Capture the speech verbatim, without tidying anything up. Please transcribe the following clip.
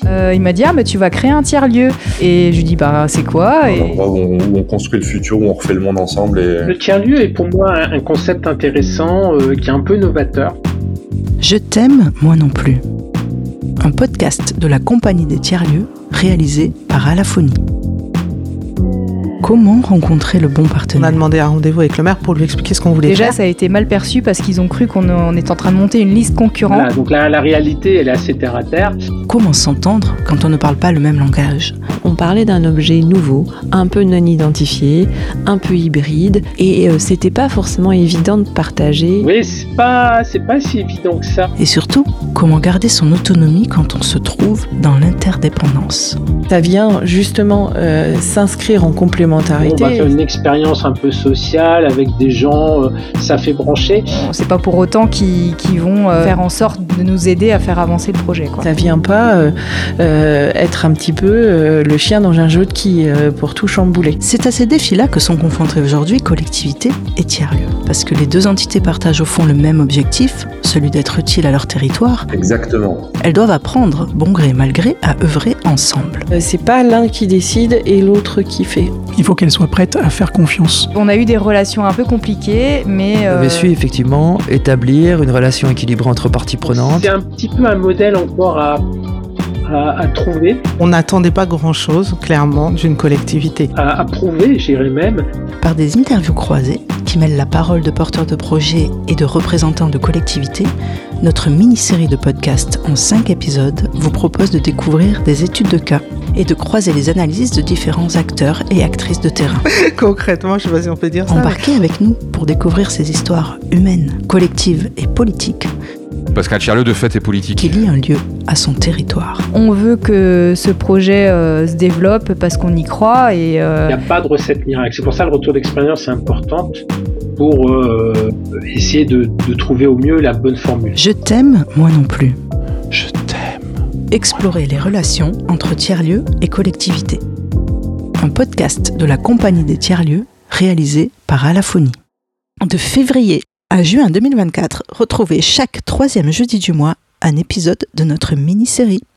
Euh, il m'a dit « Ah, mais tu vas créer un tiers-lieu ». Et je lui dis « Bah, c'est quoi ?» Un et... endroit où on, où on construit le futur, où on refait le monde ensemble. Et... Le tiers-lieu est pour moi un concept intéressant, euh, qui est un peu novateur. Je t'aime, moi non plus. Un podcast de la Compagnie des tiers-lieux, réalisé par Alaphonie. Comment rencontrer le bon partenaire ? On a demandé un rendez-vous avec le maire pour lui expliquer ce qu'on voulait Déjà, faire. ça a été mal perçu parce qu'ils ont cru qu'on on est en train de monter une liste concurrente. Voilà, donc là, la réalité, elle est assez terre à terre. Comment s'entendre quand on ne parle pas le même langage ? On parlait d'un objet nouveau, un peu non identifié, un peu hybride, et euh, c'était pas forcément évident de partager. Oui, c'est pas, c'est pas si évident que ça. Et surtout, comment garder son autonomie quand on se trouve dans l'interdépendance ? Ça vient justement euh, s'inscrire en complémentarité. On va faire une expérience un peu sociale avec des gens, euh, ça fait brancher. C'est pas pour autant qu'ils, qu'ils vont euh, faire en sorte de nous aider à faire avancer le projet, quoi. Ça vient pas euh, euh, être un petit peu euh, le chien dans un jeu de quilles euh, pour tout chambouler. C'est à ces défis-là que sont confrontés aujourd'hui collectivités et tiers-lieux. Parce que les deux entités partagent au fond le même objectif, celui d'être utile à leur territoire. Exactement. Elles doivent apprendre, bon gré mal gré, à œuvrer ensemble. Euh, c'est pas l'un qui décide et l'autre qui fait. Il faut qu'elle soit prête à faire confiance. On a eu des relations un peu compliquées, mais... Euh... Vous avez su effectivement établir une relation équilibrée entre parties prenantes. C'est un petit peu un modèle encore à, à, à trouver. On n'attendait pas grand-chose, clairement, d'une collectivité. À, à prouver, j'irais même. Par des interviews croisées, qui mêlent la parole de porteurs de projets et de représentants de collectivités, notre mini-série de podcasts en cinq épisodes vous propose de découvrir des études de cas et de croiser les analyses de différents acteurs et actrices de terrain. Concrètement, je ne sais pas si on peut dire ça. Embarquez avec nous pour découvrir ces histoires humaines, collectives et politiques. Parce qu'un tiers-lieu de fait est politique. Qui lie un lieu à son territoire. On veut que ce projet euh, se développe parce qu'on y croit et... Il euh... n'y a pas de recette miracle. C'est pour ça que le retour d'expérience est important pour euh, essayer de, de trouver au mieux la bonne formule. Je t'aime, moi non plus. Je t'aime. Explorer les relations entre tiers-lieux et collectivités. Un podcast de la Compagnie des tiers-lieux réalisé par Alaphonie. De février à juin deux mille vingt-quatre, retrouvez chaque troisième jeudi du mois un épisode de notre mini-série.